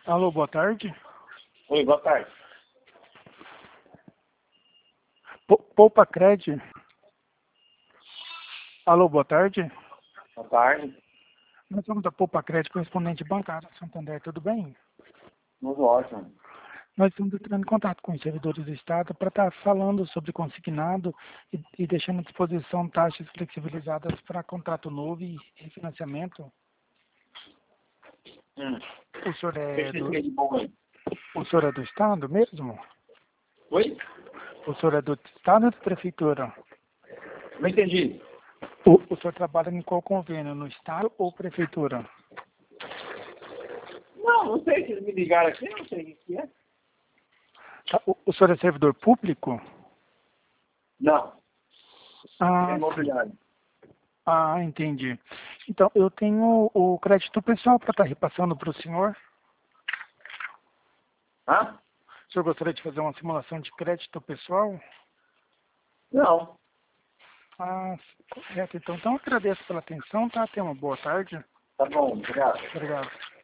Alô, boa tarde. Oi, boa tarde. Poupa Cred. Alô, boa tarde. Boa tarde. Nós somos da Poupa Cred, correspondente bancário Santander, tudo bem? Tudo ótimo. Nós estamos entrando em contato com os servidores do Estado para estar falando sobre consignado e deixando à disposição taxas flexibilizadas para contrato novo e refinanciamento. O senhor é o senhor é do Estado mesmo? Oi? O senhor é do Estado ou da Prefeitura? Não entendi. O senhor trabalha em qual convênio? No Estado ou Prefeitura? Não sei se eles me ligaram aqui, não sei o que é. O senhor é servidor público? Não, Ah, é imobiliário. entendi. Então, eu tenho o crédito pessoal para estar repassando para o senhor. Hã? O senhor gostaria de fazer uma simulação de crédito pessoal? Não. Correto. Então, agradeço pela atenção, tá? Tenha uma boa tarde. Tá bom, obrigado. Obrigado.